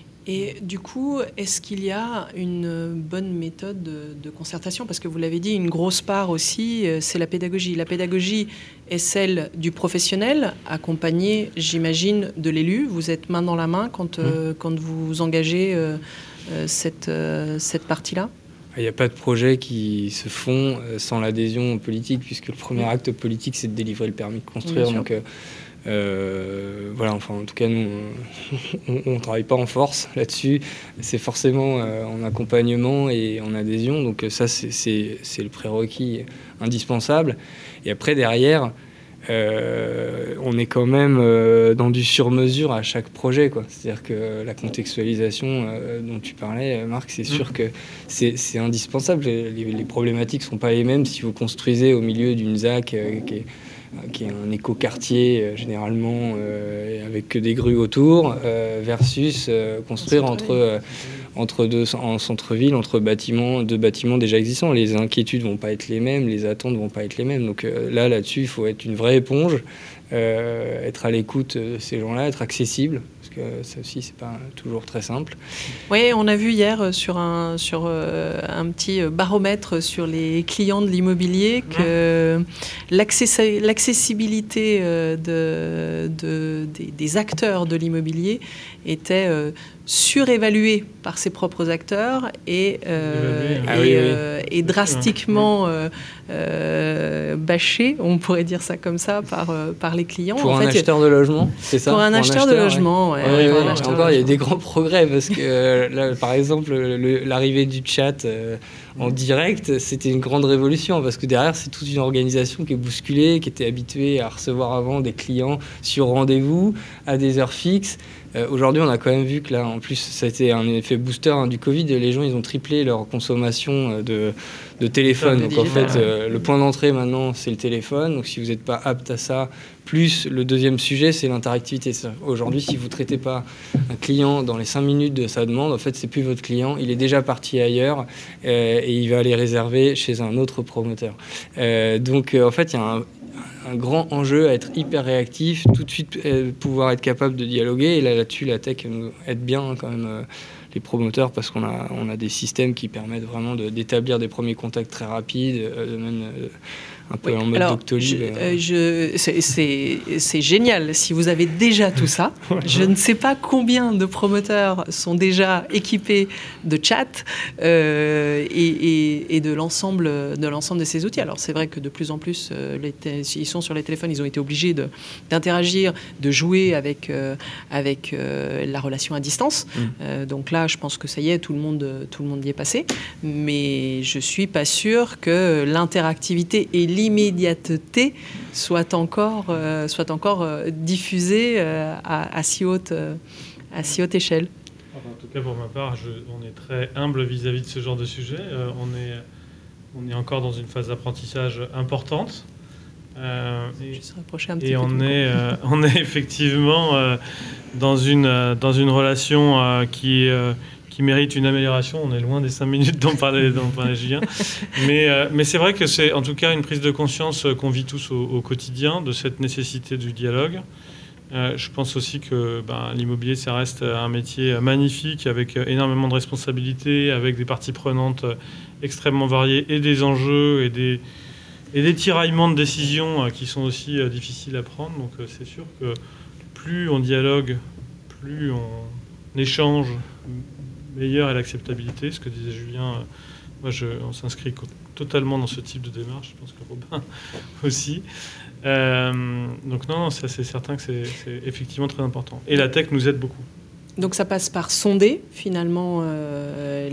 Et du coup, est-ce qu'il y a une bonne méthode de, de concertation ? Parce que vous l'avez dit, une grosse part aussi, c'est la pédagogie. La pédagogie est celle du professionnel, accompagné, j'imagine, de l'élu. Vous êtes main dans la main quand, mmh. euh, quand vous engagez euh, cette, euh, cette partie-là ? Il n'y a pas de projet qui se font sans l'adhésion politique, puisque le premier acte politique, c'est de délivrer le permis de construire. Donc, euh, Euh, voilà, enfin, en tout cas, nous, on ne travaille pas en force là-dessus. C'est forcément euh, en accompagnement et en adhésion. Donc ça, c'est, c'est, c'est le prérequis indispensable. Et après, derrière, euh, on est quand même euh, dans du sur-mesure à chaque projet, quoi. C'est-à-dire que la contextualisation euh, dont tu parlais, Marc, c'est sûr mmh. que c'est, c'est indispensable. Les, les problématiques ne sont pas les mêmes si vous construisez au milieu d'une Z A C euh, qui est qui est un écoquartier euh, généralement euh, avec que des grues autour, euh, versus euh, construire entre, euh, entre deux, en centre-ville, entre bâtiments, deux bâtiments déjà existants. Les inquiétudes vont pas être les mêmes, les attentes vont pas être les mêmes. Donc euh, là, là-dessus, il faut être une vraie éponge, euh, être à l'écoute de ces gens-là, être accessible. Que ça aussi, c'est pas toujours très simple. Oui, on a vu hier sur un, sur un petit baromètre sur les clients de l'immobilier que mmh. l'accessi- l'accessibilité de, de, des, des acteurs de l'immobilier était euh, surévaluée par ses propres acteurs et, euh, ah, et, oui, euh, oui. et drastiquement euh, euh, bâchée, on pourrait dire ça comme ça, par, euh, par les clients. Pour en un fait, acheteur de logement, c'est ça? Pour un, pour acheteur, un acheteur de logement, ouais. ouais. ouais, ouais, ouais. Encore, il y a des grands progrès parce que, euh, là, par exemple, le, l'arrivée du chat euh, en direct, c'était une grande révolution parce que derrière, c'est toute une organisation qui est bousculée, qui était habituée à recevoir avant des clients sur rendez-vous à des heures fixes. Euh, aujourd'hui, on a quand même vu que là, en plus, ça a été un effet booster hein, du Covid. Les gens, ils ont triplé leur consommation de, de téléphone. Donc, en fait, euh, le point d'entrée, maintenant, c'est le téléphone. Donc, si vous n'êtes pas apte à ça, plus le deuxième sujet, c'est l'interactivité. C'est-à-dire, aujourd'hui, si vous ne traitez pas un client dans les cinq minutes de sa demande, en fait, c'est plus votre client. Il est déjà parti ailleurs euh, et il va aller réserver chez un autre promoteur. Euh, donc, euh, en fait, il y a un... un grand enjeu à être hyper réactif, tout de suite euh, pouvoir être capable de dialoguer. Et là, là-dessus, la tech nous aide bien hein, quand même euh, les promoteurs parce qu'on a, on a des systèmes qui permettent vraiment de, d'établir des premiers contacts très rapides, euh, même euh, un peu oui. en mode Alors, Doctolib. Je, euh, je, c'est, c'est, c'est génial si vous avez déjà tout ça. Je ne sais pas combien de promoteurs sont déjà équipés de chat euh, et, et, et de, l'ensemble, de l'ensemble de ces outils. Alors c'est vrai que de plus en plus, euh, les t- ils sont sur les téléphones, ils ont été obligés de, d'interagir, de jouer avec, euh, avec euh, la relation à distance. Mmh. Euh, donc là, je pense que ça y est, tout le monde, tout le monde y est passé. Mais je ne suis pas sûre que l'interactivité et l'immédiateté soit encore, euh, soit encore euh, diffusée euh, à, à, si haute, euh, à si haute échelle. En tout cas, pour ma part, je, on est très humble vis-à-vis de ce genre de sujet. Euh, on, est, on est encore dans une phase d'apprentissage importante. Euh, et un petit et peu on, est, euh, on est effectivement euh, dans, une, euh, dans une relation euh, qui est... Euh, qui mérite une amélioration. On est loin des cinq minutes dont parlait, dont parlait Julien. Mais, euh, mais c'est vrai que c'est en tout cas une prise de conscience qu'on vit tous au, au quotidien de cette nécessité du dialogue. Euh, je pense aussi que ben, l'immobilier, ça reste un métier magnifique avec énormément de responsabilités, avec des parties prenantes extrêmement variées et des enjeux et des, et des tiraillements de décisions qui sont aussi difficiles à prendre. Donc c'est sûr que plus on dialogue, plus on échange, meilleure est l'acceptabilité, ce que disait Julien. Moi, je, on s'inscrit co- totalement dans ce type de démarche. Je pense que Robin aussi. Euh, donc non, non ça, c'est certain que c'est, c'est effectivement très important. Et la tech nous aide beaucoup. Donc ça passe par sonder finalement euh,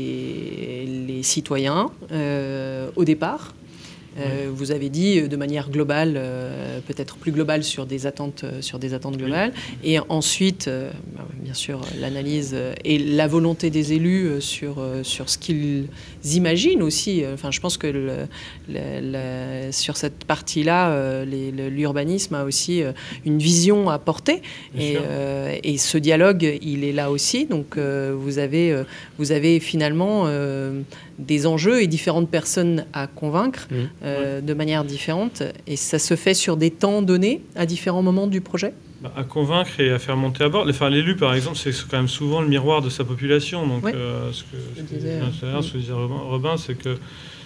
les, les citoyens euh, au départ. Euh, vous avez dit de manière globale, euh, peut-être plus globale sur des attentes, euh, sur des attentes globales, oui. Et ensuite, euh, bien sûr, l'analyse euh, et la volonté des élus euh, sur euh, sur ce qu'ils imaginent aussi. Enfin, je pense que le, le, le, sur cette partie-là, euh, les, le, l'urbanisme a aussi euh, une vision à porter, et, euh, et ce dialogue, il est là aussi. Donc, euh, vous avez euh, vous avez finalement euh, des enjeux et différentes personnes à convaincre. Mmh. Euh, de manière différente, et ça se fait sur des temps donnés à différents moments du projet ? Bah, à convaincre et à faire monter à bord. Enfin, l'élu, par exemple, c'est quand même souvent le miroir de sa population. Donc, oui. euh, ce que je disais tout à l'heure, ce que disait Robin, Robin, c'est que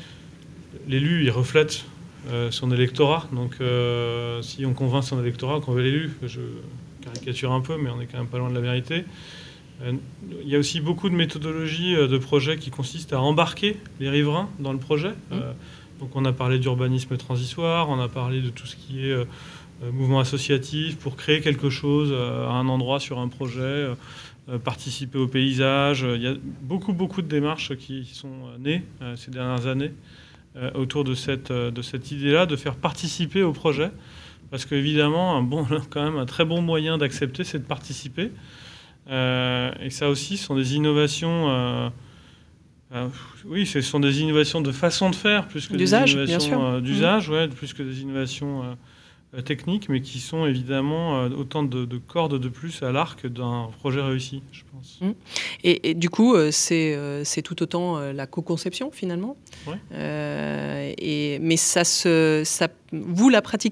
l'élu, il reflète euh, son électorat. Donc, euh, si on convainc son électorat, qu'on veut l'élu, je caricature un peu, mais on est quand même pas loin de la vérité. Euh, il y a aussi beaucoup de méthodologies euh, de projets qui consistent à embarquer les riverains dans le projet. Mmh. Euh, Donc on a parlé d'urbanisme transitoire, on a parlé de tout ce qui est euh, mouvement associatif pour créer quelque chose euh, à un endroit sur un projet, euh, participer au paysage. Il y a beaucoup, beaucoup de démarches qui sont nées euh, ces dernières années euh, autour de cette, de cette idée-là, de faire participer au projet. Parce qu'évidemment, un bon, quand même, un très bon moyen d'accepter, c'est de participer. Euh, et ça aussi, ce sont des innovations... Euh, euh, oui, ce sont des innovations de façon de faire, plus que d'usage, des innovations bien sûr. euh, d'usage, ouais, plus que des innovations euh, techniques, mais qui sont évidemment euh, autant de, de cordes de plus à l'arc d'un projet réussi, je pense. Mmh. Et, et du coup, euh, c'est, euh, c'est tout autant euh, la co-conception, finalement. Ouais. Euh, et, mais ça se, ça, vous la pratiquez ?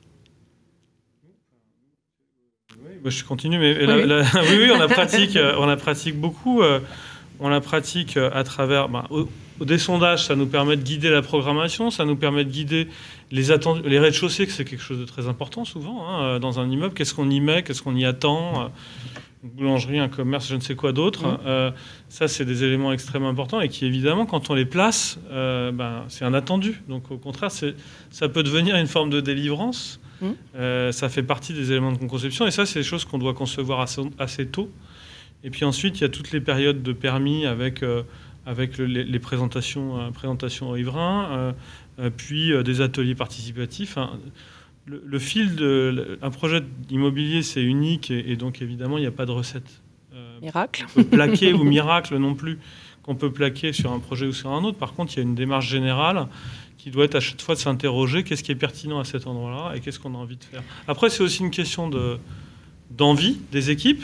Oui, bah, je continue, mais oui, la, oui. La, oui, oui, on la pratique, euh, on la pratique beaucoup. Euh, on la pratique euh, à travers bah, au, au des sondages, ça nous permet de guider la programmation, ça nous permet de guider les, attend- les rez-de-chaussée, que c'est quelque chose de très important souvent hein, dans un immeuble. Qu'est-ce qu'on y met, qu'est-ce qu'on y attend, euh, une boulangerie, un commerce, je ne sais quoi d'autre. Mmh. Euh, ça, c'est des éléments extrêmement importants et qui, évidemment, quand on les place, euh, ben, c'est un attendu. Donc, au contraire, c'est, ça peut devenir une forme de délivrance. Mmh. Euh, ça fait partie des éléments de conception et ça, c'est des choses qu'on doit concevoir assez, assez tôt. Et puis ensuite, il y a toutes les périodes de permis avec, euh, avec le, les, les présentations, euh, présentations aux riverains, euh, euh, puis euh, des ateliers participatifs. Hein. Le, le fil de... Le, un projet immobilier, c'est unique et, et donc évidemment, il n'y a pas de recette. Euh, miracle. Plaqué ou miracle non plus, qu'on peut plaquer sur un projet ou sur un autre. Par contre, il y a une démarche générale qui doit être à chaque fois de s'interroger qu'est-ce qui est pertinent à cet endroit-là et qu'est-ce qu'on a envie de faire. Après, c'est aussi une question de, d'envie des équipes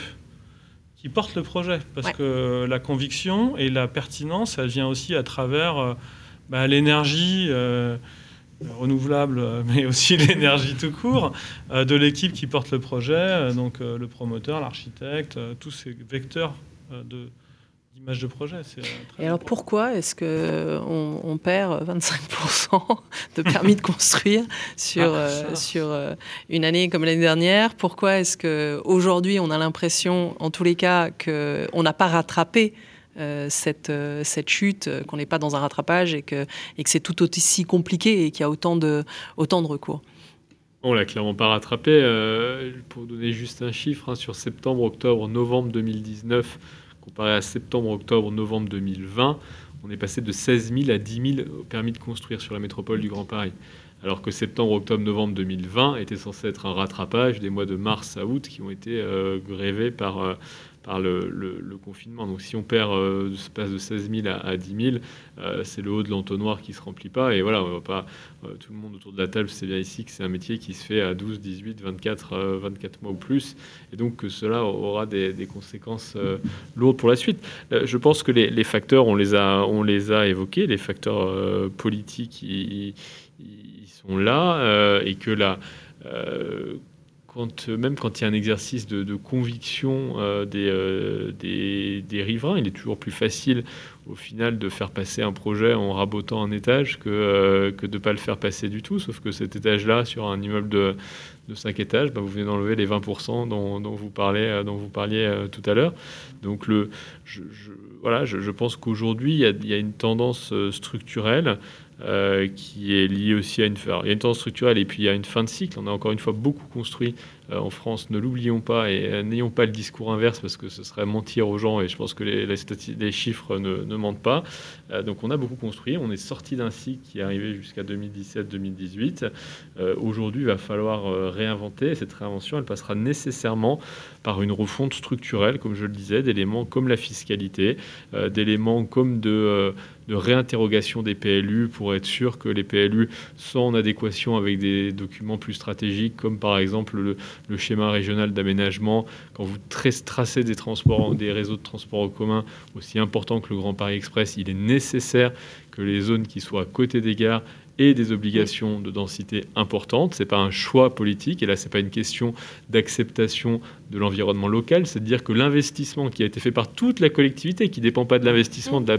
qui portent le projet. Parce ouais. que la conviction et la pertinence, elle vient aussi à travers euh, bah, l'énergie euh, renouvelable, mais aussi l'énergie tout court euh, de l'équipe qui porte le projet, euh, donc euh, le promoteur, l'architecte, euh, tous ces vecteurs euh, de... d'image de projet. C'est très et alors pourquoi est-ce qu'on on perd vingt-cinq pour cent de permis de construire sur, ah, euh, sur euh, une année comme l'année dernière ? Pourquoi est-ce qu'aujourd'hui on a l'impression, en tous les cas, qu'on n'a pas rattrapé euh, cette, euh, cette chute, qu'on n'est pas dans un rattrapage et que, et que c'est tout aussi compliqué et qu'il y a autant de, autant de recours ? On l'a clairement pas rattrapé. Euh, pour donner juste un chiffre, hein, sur septembre, octobre, novembre deux mille dix-neuf, comparé à septembre, octobre, novembre deux mille vingt, on est passé de seize mille à dix mille permis de construire sur la métropole du Grand Paris. Alors que septembre, octobre, novembre deux mille vingt était censé être un rattrapage des mois de mars à août qui ont été euh, grevés par, euh, par le, le, le confinement. Donc si on perd, euh, se passe de seize mille à, à dix mille, euh, c'est le haut de l'entonnoir qui ne se remplit pas. Et voilà, on va pas, euh, tout le monde autour de la table sait bien ici que c'est un métier qui se fait à douze, dix-huit, vingt-quatre, euh, vingt-quatre mois ou plus. Et donc que cela aura des, des conséquences euh, lourdes pour la suite. Euh, je pense que les, les facteurs, on les a, on les a évoqués, les facteurs euh, politiques, ils, ils sont là, euh, et que la... Euh, Quand, même quand il y a un exercice de, de conviction euh, des, euh, des, des riverains, il est toujours plus facile au final de faire passer un projet en rabotant un étage que, euh, que de ne pas le faire passer du tout. Sauf que cet étage-là, sur un immeuble de, de cinq étages, bah, vous venez d'enlever les vingt pour cent dont, dont, vous, parlez, dont vous parliez euh, tout à l'heure. Donc le, je, je, voilà, je, je pense qu'aujourd'hui, il y a, il y a une tendance structurelle Euh, qui est lié aussi à une... Alors, il y a une tendance structurelle et puis il y a une fin de cycle. On a encore une fois beaucoup construit euh, en France, ne l'oublions pas, et euh, n'ayons pas le discours inverse parce que ce serait mentir aux gens et je pense que les, les, stati- les chiffres ne, ne mentent pas. Euh, donc on a beaucoup construit, on est sorti d'un cycle qui est arrivé jusqu'à deux mille dix-sept deux mille dix-huit. Euh, aujourd'hui, il va falloir euh, réinventer et cette réinvention, elle passera nécessairement par une refonte structurelle, comme je le disais, d'éléments comme la fiscalité, euh, d'éléments comme de... Euh, de réinterrogation des P L U pour être sûr que les P L U sont en adéquation avec des documents plus stratégiques, comme par exemple le, le schéma régional d'aménagement. Quand vous tracez des, transports, des réseaux de transport en commun aussi importants que le Grand Paris Express, il est nécessaire que les zones qui soient à côté des gares aient des obligations de densité importantes. Ce n'est pas un choix politique, et là, ce n'est pas une question d'acceptation de l'environnement local, c'est de dire que l'investissement qui a été fait par toute la collectivité, qui ne dépend pas de l'investissement de la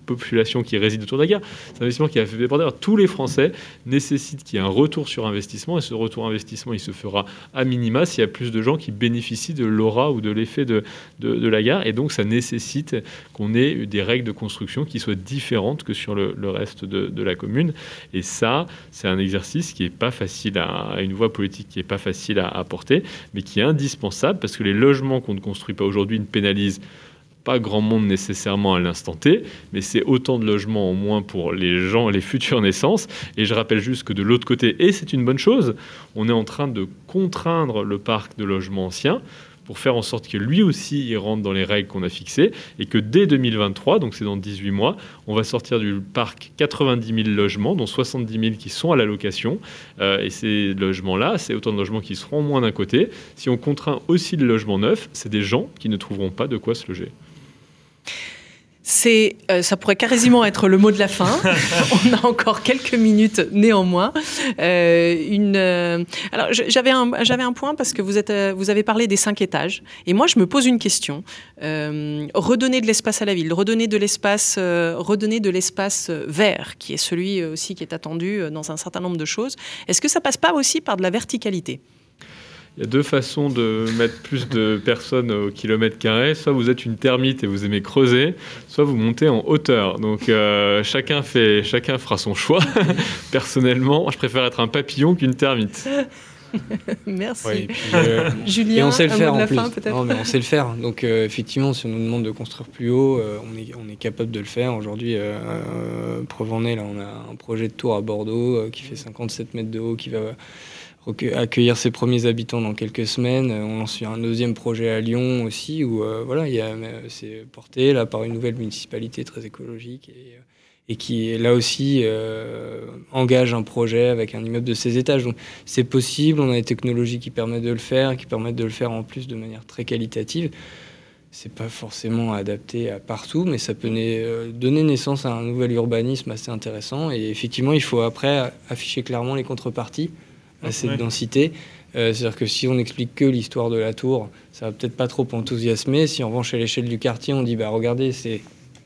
population qui réside autour de la gare. C'est un investissement qui a fait déborder. Alors, tous les Français nécessitent qu'il y ait un retour sur investissement, et ce retour investissement, il se fera à minima s'il y a plus de gens qui bénéficient de l'aura ou de l'effet de, de, de la gare. Et donc, ça nécessite qu'on ait des règles de construction qui soient différentes que sur le, le reste de, de la commune. Et ça, c'est un exercice qui n'est pas facile, à, à une voie politique qui n'est pas facile à, à porter, mais qui est indispensable parce que les logements qu'on ne construit pas aujourd'hui ne pénalisent pas grand monde nécessairement à l'instant T, mais c'est autant de logements en moins pour les gens, les futures naissances. Et je rappelle juste que de l'autre côté, et c'est une bonne chose, on est en train de contraindre le parc de logements anciens pour faire en sorte que lui aussi il rentre dans les règles qu'on a fixées, et que dès deux mille vingt-trois, donc c'est dans dix-huit mois, on va sortir du parc quatre-vingt-dix mille logements, dont soixante-dix mille qui sont à la location. Euh, et ces logements-là, c'est autant de logements qui seront moins d'un côté. Si on contraint aussi le logement neuf, c'est des gens qui ne trouveront pas de quoi se loger. C'est, euh, ça pourrait quasiment être le mot de la fin. On a encore quelques minutes néanmoins. Euh, une, euh, alors j'avais un, j'avais un point parce que vous, êtes, euh, vous avez parlé des cinq étages. Et moi, je me pose une question. Euh, redonner de l'espace à la ville, redonner de l'espace, euh, redonner de l'espace vert, qui est celui aussi qui est attendu dans un certain nombre de choses. Est-ce que ça passe pas aussi par de la verticalité ? Il y a deux façons de mettre plus de personnes au kilomètre carré. Soit vous êtes une termite et vous aimez creuser, soit vous montez en hauteur. Donc euh, chacun, fait, chacun fera son choix. Personnellement, je préfère être un papillon qu'une termite. Merci. Ouais, et puis, euh, Julien, et on sait le un faire mot de en la plus. fin, peut-être. Non, mais on sait le faire. Donc euh, effectivement, si on nous demande de construire plus haut, euh, on, est, on est capable de le faire. Aujourd'hui, euh, euh, preuve en est, là, on a un projet de tour à Bordeaux euh, qui fait cinquante-sept mètres de haut, qui va accueillir ses premiers habitants dans quelques semaines. On lance un deuxième projet à Lyon aussi, où euh, voilà, il y a, c'est porté là, par une nouvelle municipalité très écologique et, et qui, là aussi, euh, engage un projet avec un immeuble de seize étages. Donc c'est possible, on a des technologies qui permettent de le faire, qui permettent de le faire en plus de manière très qualitative. C'est pas forcément adapté à partout, mais ça peut na- donner naissance à un nouvel urbanisme assez intéressant. Et effectivement, il faut après afficher clairement les contreparties à cette ouais. densité. Euh, c'est-à-dire que si on n'explique que l'histoire de la tour, ça va peut-être pas trop enthousiasmer. Si en revanche, à l'échelle du quartier, on dit bah regardez, c'est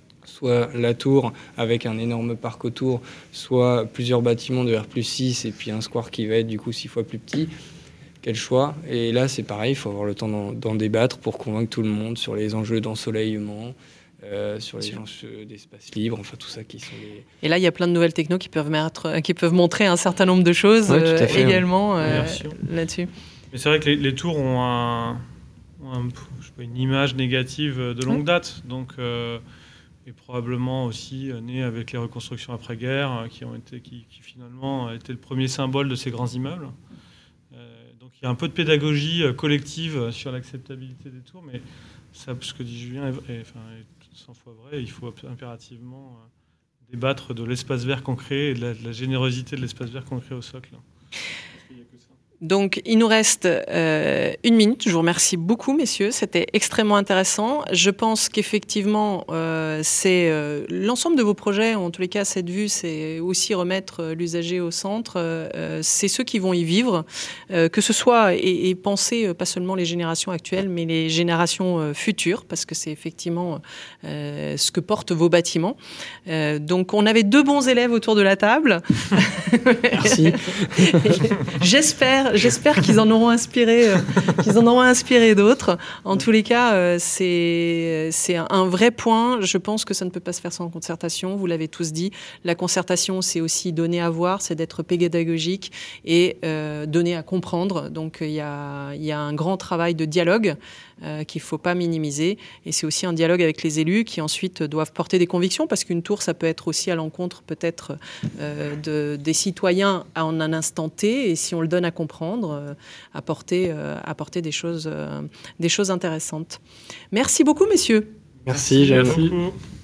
soit la tour avec un énorme parc autour, soit plusieurs bâtiments de R plus six et puis un square qui va être du coup six fois plus petit. Quel choix ? Et là, c'est pareil, il faut avoir le temps d'en, d'en débattre pour convaincre tout le monde sur les enjeux d'ensoleillement, Euh, sur les enjeux d'espace libre, enfin tout ça qui sont les... Et là, il y a plein de nouvelles technos qui peuvent, mettre, qui peuvent montrer un certain nombre de choses ouais, euh, fait, également hein. euh, là-dessus. Mais c'est vrai que les, les tours ont, un, ont un, je sais pas, une image négative de longue ouais. date, donc euh, et probablement aussi euh, né avec les reconstructions après-guerre euh, qui ont été, qui, qui finalement étaient le premier symbole de ces grands immeubles. Euh, donc il y a un peu de pédagogie euh, collective sur l'acceptabilité des tours, mais ça, ce que dit Julien est, est, enfin, est cent fois vrai. Il faut impérativement euh, débattre de l'espace vert qu'on crée et de la, de la générosité de l'espace vert qu'on crée au socle. Parce qu'il y a que ça. Donc, il nous reste euh, une minute. Je vous remercie beaucoup, messieurs. C'était extrêmement intéressant. Je pense qu'effectivement, euh, c'est euh, l'ensemble de vos projets, en tous les cas, cette vue, c'est aussi remettre euh, l'usager au centre. Euh, c'est ceux qui vont y vivre, euh, que ce soit, et, et penser euh, pas seulement les générations actuelles, mais les générations euh, futures, parce que c'est effectivement euh, ce que portent vos bâtiments. Euh, donc, on avait deux bons élèves autour de la table. Merci. J'espère J'espère qu'ils en auront inspiré, euh, qu'ils en auront inspiré d'autres. En tous les cas, euh, c'est, c'est un vrai point. Je pense que ça ne peut pas se faire sans concertation. Vous l'avez tous dit. La concertation, c'est aussi donner à voir, c'est d'être pédagogique et euh, donner à comprendre. Donc, il y a, il y a un grand travail de dialogue euh, qu'il ne faut pas minimiser. Et c'est aussi un dialogue avec les élus qui ensuite doivent porter des convictions, parce qu'une tour, ça peut être aussi à l'encontre peut-être euh, de, des citoyens en un instant T. Et si on le donne à comprendre, Euh, apporter, euh, apporter des choses, euh, des choses intéressantes. Merci beaucoup, messieurs. Merci, Jeanne. Merci beaucoup.